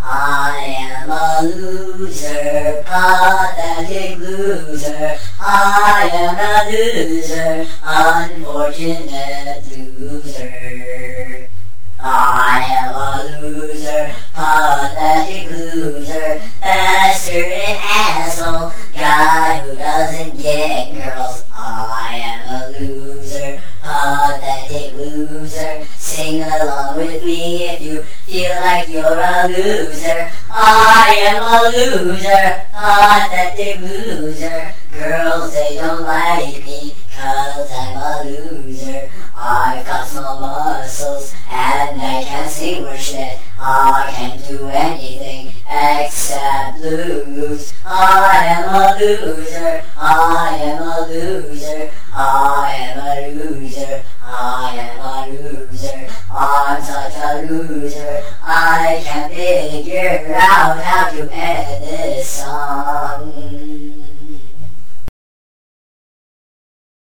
I am a loser, pathetic loser. I am a loser, unfortunate loser. I am a loser, pathetic loser, bastard and asshole, guy who doesn't get girls. I am a loser, pathetic loser. Sing along with me if you feel like you're a loser. I am a loser, pathetic loser. Girls, they don't like me 'cause I'm a loser. I've got small muscles and I can't sing worth shit. I can't do anything except lose. I am a loser, I am a loser, I am a loser, I am a loser. I'm such a loser, I can't figure out how to end this song.